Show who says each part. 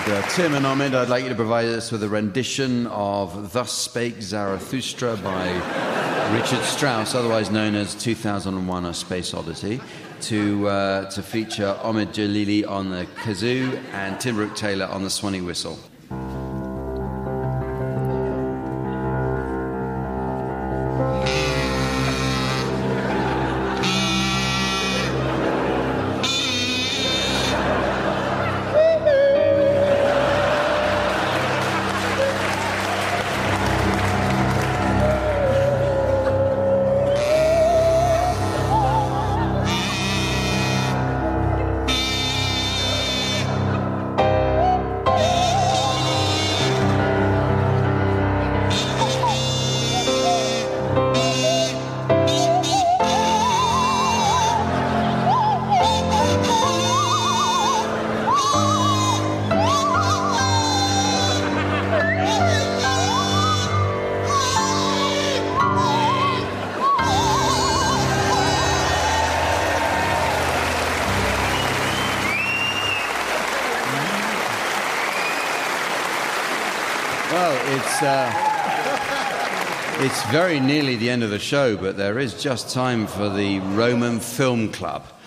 Speaker 1: Tim and Omid, I'd like you to provide us with a rendition of Thus Spake Zarathustra by Richard Strauss, otherwise known as 2001: A Space Odyssey, to feature Omid Jalili on the kazoo and Tim Brooke-Taylor on the Swanee whistle. It's very nearly the end of the show, but there is just time for the Roman Film Club.